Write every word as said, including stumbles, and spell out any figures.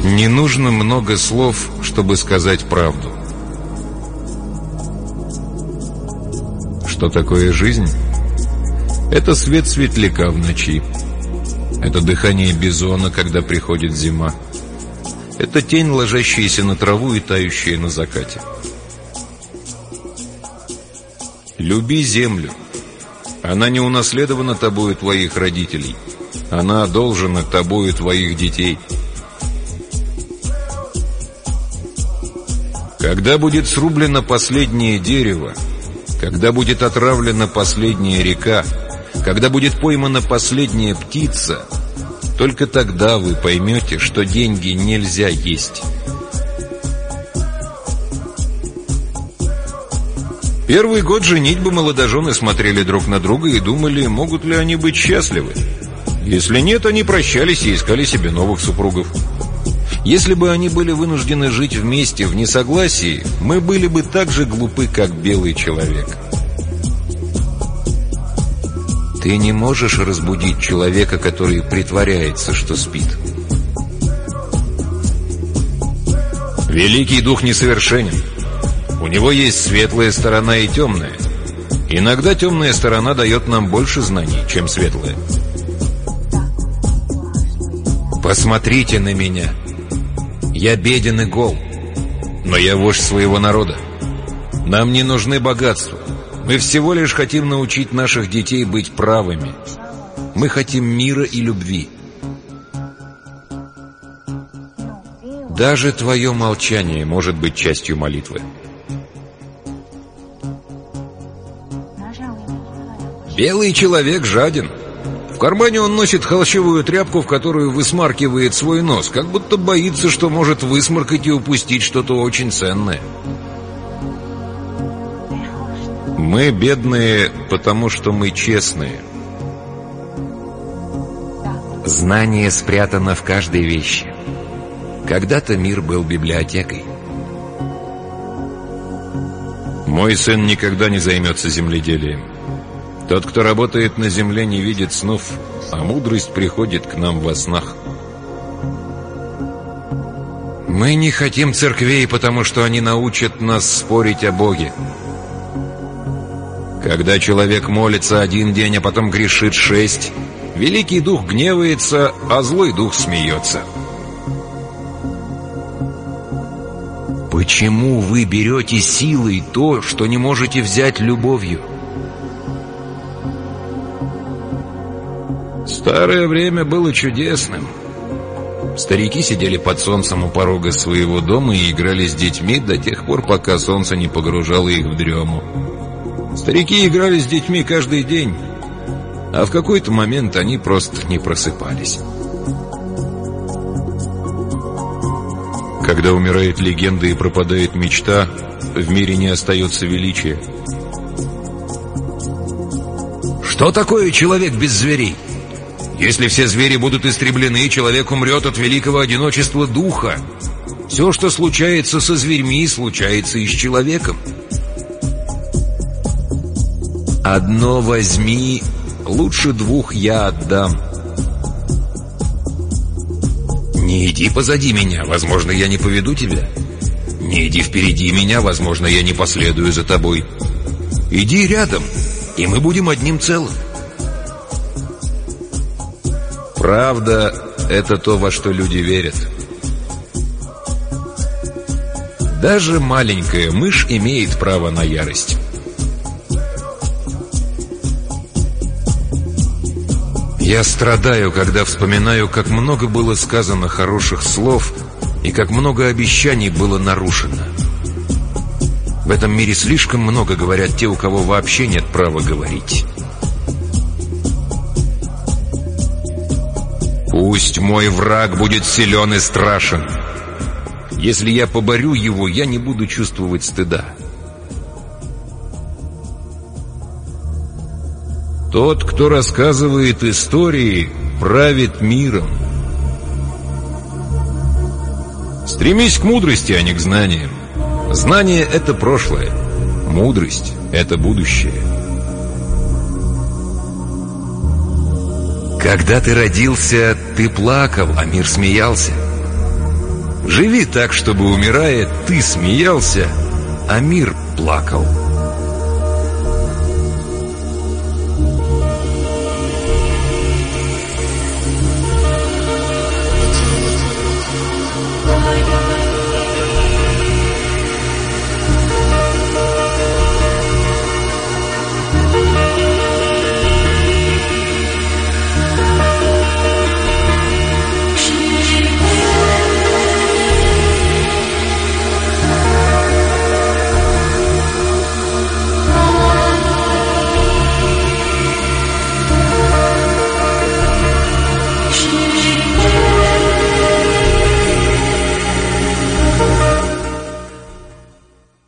Не нужно много слов, чтобы сказать правду. Что такое жизнь? Это свет светляка в ночи. Это дыхание бизона, когда приходит зима. Это тень, ложащаяся на траву и тающая на закате. Люби землю. Она не унаследована тобою твоих родителей. Она одолжена тобою твоих детей. Когда будет срублено последнее дерево, когда будет отравлена последняя река, когда будет поймана последняя птица, только тогда вы поймете, что деньги нельзя есть. Первый год женитьбы молодожены смотрели друг на друга и думали, могут ли они быть счастливы. Если нет, они прощались и искали себе новых супругов. Если бы они были вынуждены жить вместе в несогласии, мы были бы так же глупы, как белый человек. Ты не можешь разбудить человека, который притворяется, что спит. Великий дух несовершенен. У него есть светлая сторона и темная. Иногда темная сторона дает нам больше знаний, чем светлая. Посмотрите на меня. Я беден и гол, но я вождь своего народа. Нам не нужны богатства. Мы всего лишь хотим научить наших детей быть правыми. Мы хотим мира и любви. Даже твое молчание может быть частью молитвы. Белый человек жаден. В кармане он носит холщовую тряпку, в которую высмаркивает свой нос, как будто боится, что может высморкать и упустить что-то очень ценное. Мы бедные, потому что мы честные. Знание спрятано в каждой вещи. Когда-то мир был библиотекой. Мой сын никогда не займется земледелием. Тот, кто работает на земле, не видит снов, а мудрость приходит к нам во снах. Мы не хотим церквей, потому что они научат нас спорить о Боге. Когда человек молится один день, а потом грешит шесть, великий дух гневается, а злой дух смеется. Почему вы берете силой то, что не можете взять любовью? Старое время было чудесным. Старики сидели под солнцем у порога своего дома и играли с детьми до тех пор, пока солнце не погружало их в дрему. Старики играли с детьми каждый день, а в какой-то момент они просто не просыпались. Когда умирает легенда и пропадает мечта, в мире не остается величия. Что такое человек без зверей? Если все звери будут истреблены, человек умрет от великого одиночества духа. Все, что случается со зверьми, случается и с человеком. Одно возьми, лучше двух я отдам. Не иди позади меня, возможно, я не поведу тебя. Не иди впереди меня, возможно, я не последую за тобой. Иди рядом, и мы будем одним целым. Правда — это то, во что люди верят. Даже маленькая мышь имеет право на ярость. Я страдаю, когда вспоминаю, как много было сказано хороших слов и как много обещаний было нарушено. В этом мире слишком много говорят те, у кого вообще нет права говорить. Пусть мой враг будет силен и страшен. Если я поборю его, я не буду чувствовать стыда. Тот, кто рассказывает истории, правит миром. Стремись к мудрости, а не к знаниям. Знание — это прошлое. Мудрость — это будущее. Когда ты родился, ты плакал, а мир смеялся. Живи так, чтобы, умирая, ты смеялся, а мир плакал.